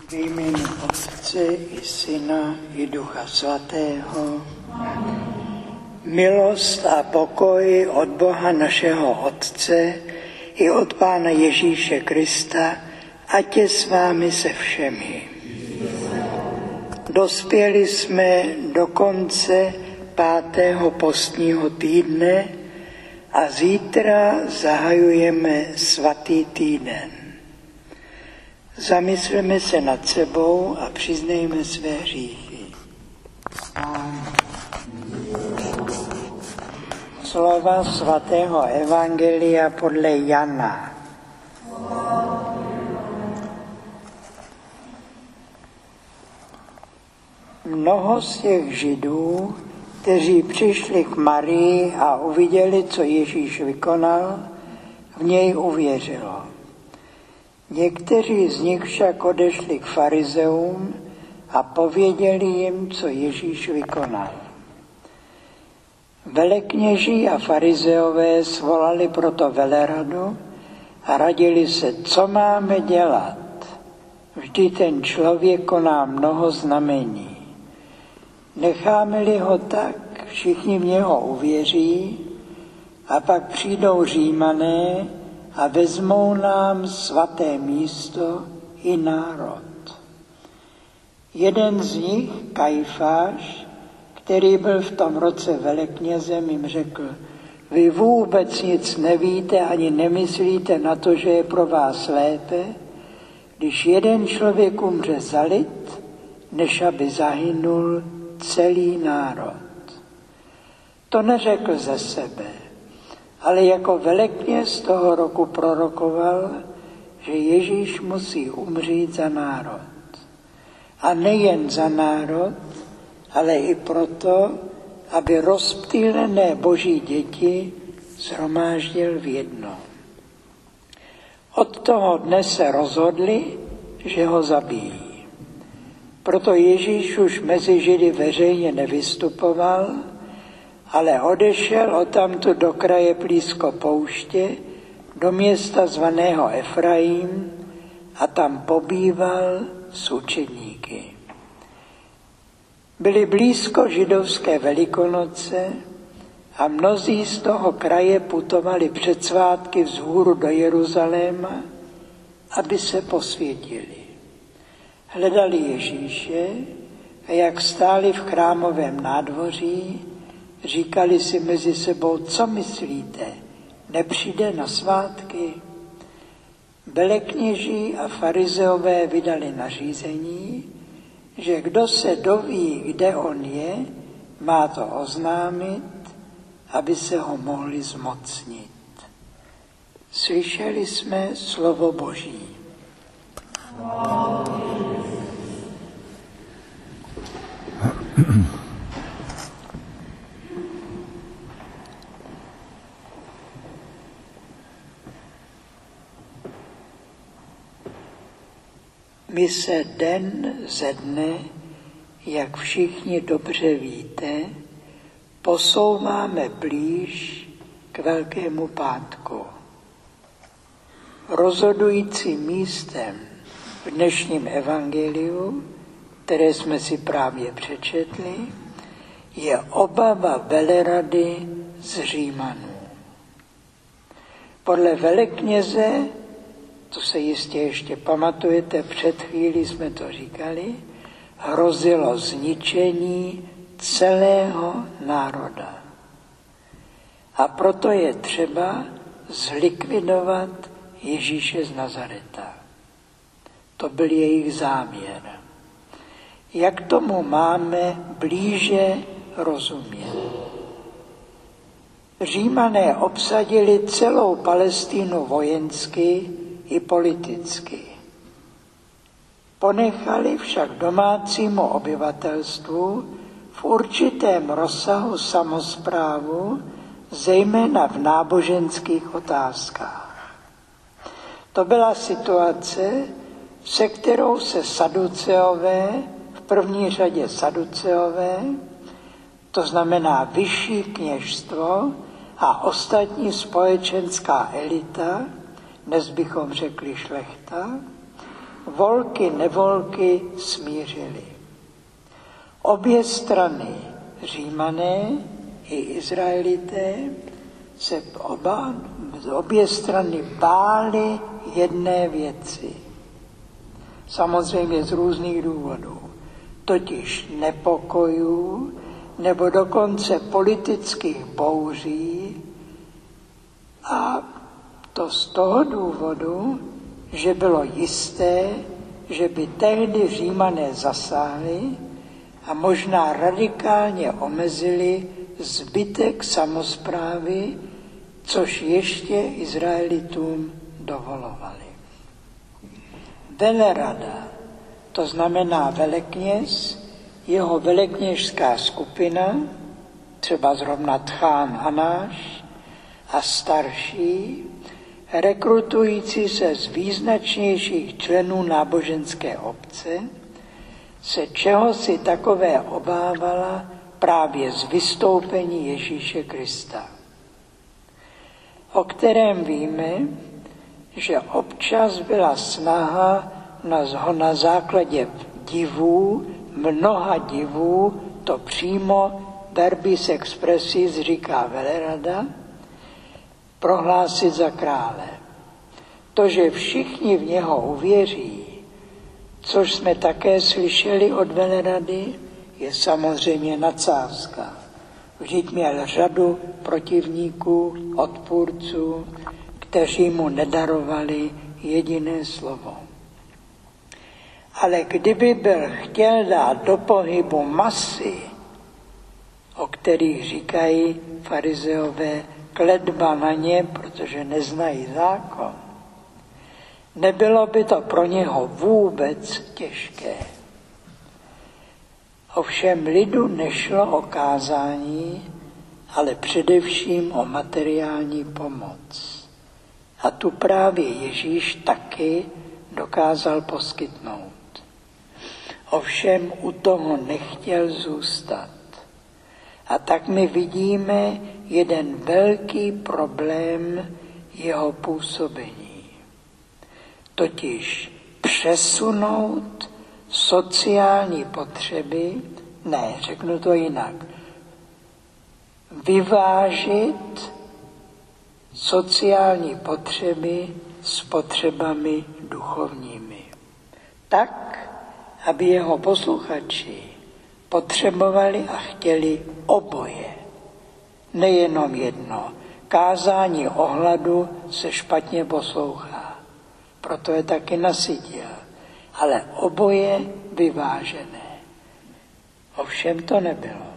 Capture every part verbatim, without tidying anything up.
V jménu Otce i Syna i Ducha Svatého. Milost a pokoj od Boha našeho Otce i od Pána Ježíše Krista, ať je s vámi se všemi. Dospěli jsme do konce pátého postního týdne a zítra zahajujeme svatý týden. Zamysleme se nad sebou a přiznejme své hříchy. Slova svatého evangelia podle Jana. Mnoho z těch Židů, kteří přišli k Marii a uviděli, co Ježíš vykonal, v něj uvěřilo. Někteří z nich však odešli k farizeům a pověděli jim, co Ježíš vykonal. Velekněží a farizeové svolali proto veleradu a radili se, co máme dělat. Vždy ten člověk koná mnoho znamení. Necháme-li ho tak, všichni v něho uvěří a pak přijdou Římané a vezmou nám svaté místo i národ. Jeden z nich, Kajfáš, který byl v tom roce veleknězem, jim řekl, vy vůbec nic nevíte ani nemyslíte na to, že je pro vás lépe, když jeden člověk umře za lid, než aby zahynul celý národ. To neřekl ze sebe, ale jako velekněz toho roku prorokoval, že Ježíš musí umřít za národ. A nejen za národ, ale i proto, aby rozptýlené boží děti shromáždil v jedno. Od toho dne se rozhodli, že ho zabijí. Proto Ježíš už mezi Židy veřejně nevystupoval, ale odešel odtamtud do kraje blízko pouště, do města zvaného Efraím a tam pobýval s učedníky. Byly blízko židovské Velikonoce a mnozí z toho kraje putovali před svátky vzhůru do Jeruzaléma, aby se posvětili. Hledali Ježíše a jak stáli v chrámovém nádvoří, říkali si mezi sebou, co myslíte, nepřijde na svátky? Velekněží a farizeové vydali nařízení, že kdo se doví, kde on je, má to oznámit, aby se ho mohli zmocnit. Slyšeli jsme slovo Boží. My se den ze dne, jak všichni dobře víte, posouváme blíž k Velkému pátku. Rozhodujícím místem v dnešním evangeliu, které jsme si právě přečetli, je obava velerady z Římanů. Podle velekněze, to se jistě ještě pamatujete, před chvílí jsme to říkali, hrozilo zničení celého národa. A proto je třeba zlikvidovat Ježíše z Nazareta. To byl jejich záměr. Jak tomu máme blíže rozumět? Římané obsadili celou Palestínu vojensky i politicky. Ponechali však domácímu obyvatelstvu v určitém rozsahu samosprávu, zejména v náboženských otázkách. To byla situace, se kterou se Saduceové, v první řadě Saduceové, to znamená vyšší kněžstvo a ostatní společenská elita, dnes bychom řekli šlechta, volky nevolky smířili. Obě strany, Římané i Izraelité, se oba, obě strany bály jedné věci. Samozřejmě z různých důvodů. Totiž nepokojů nebo dokonce politických bouří, a to z toho důvodu, že bylo jisté, že by tehdy Římané zasáhli a možná radikálně omezili zbytek samosprávy, což ještě Izraelitům dovolovali. Velerada, to znamená velekněz, jeho velekněžská skupina, třeba zrovna Tchán Hanáš a starší, rekrutující se z význačnějších členů náboženské obce, se čehosi takové obávala právě z vystoupení Ježíše Krista, o kterém víme, že občas byla snaha na, na základě divů, mnoha divů, to přímo verbis expressis říká Velerada, prohlásit za krále. To, že všichni v něho uvěří, což jsme také slyšeli od Velerady, je samozřejmě nadsázka. Vždyť měl řadu protivníků, odpůrců, kteří mu nedarovali jediné slovo. Ale kdyby byl chtěl dát do pohybu masy, o kterých říkají farizeové, kletba na ně, protože neznají zákon, nebylo by to pro něho vůbec těžké. Ovšem lidu nešlo o kázání, ale především o materiální pomoc. A tu právě Ježíš taky dokázal poskytnout. Ovšem u toho nechtěl zůstat. A tak my vidíme jeden velký problém jeho působení. Totiž přesunout sociální potřeby, ne, řeknu to jinak, vyvážit sociální potřeby s potřebami duchovními. Tak, aby jeho posluchači potřebovali a chtěli oboje. Nejenom jedno. Kázání o hladu se špatně poslouchá. Proto je taky nasytil. Ale oboje vyvážené. Ovšem to nebylo.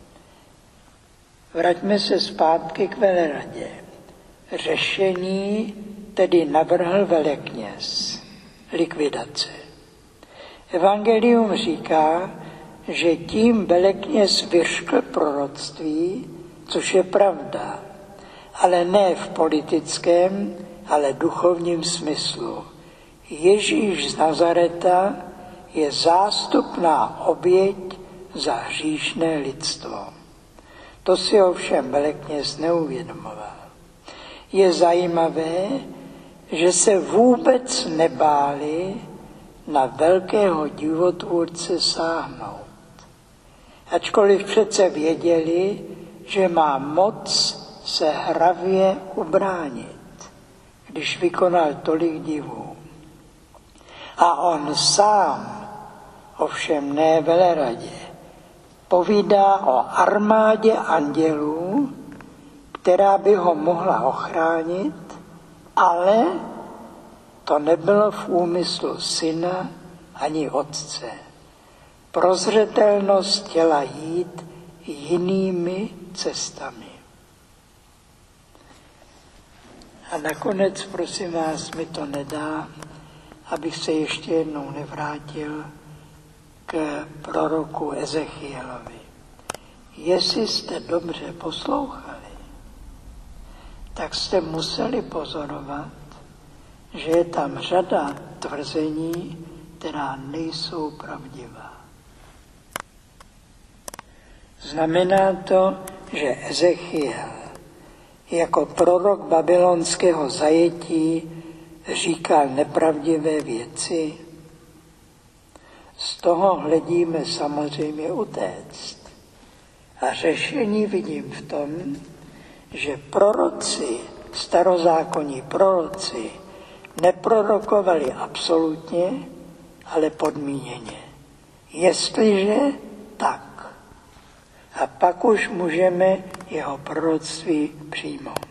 Vraťme se zpátky k Veleradě. Řešení tedy navrhl velekněz. Likvidace. Evangelium říká, že tím velekněz vyřkl proroctví, což je pravda, ale ne v politickém, ale duchovním smyslu. Ježíš z Nazareta je zástupná oběť za hříšné lidstvo. To si ovšem velekněz neuvědomoval. Je zajímavé, že se vůbec nebáli na velkého divotvůrce sáhnout. Ačkoliv přece věděli, že má moc se hravě ubránit, když vykonal tolik divů. A on sám, ovšem ne Veleradě, povídá o armádě andělů, která by ho mohla ochránit, ale to nebylo v úmyslu syna ani otce. Prozřetelnost chtěla jít jinými cestami. A nakonec, prosím vás, mi to nedá, abych se ještě jednou nevrátil k proroku Ezechielovi. Jestli jste dobře poslouchali, tak jste museli pozorovat, že je tam řada tvrzení, která nejsou pravdivá. Znamená to, že Ezechiel jako prorok babylonského zajetí říkal nepravdivé věci? toho hledíme samozřejmě utéct. A řešení vidím v tom, že proroci, starozákonní proroci, neprorokovali absolutně, ale podmíněně. Jestliže tak. A pak už můžeme jeho proroctví přijmout.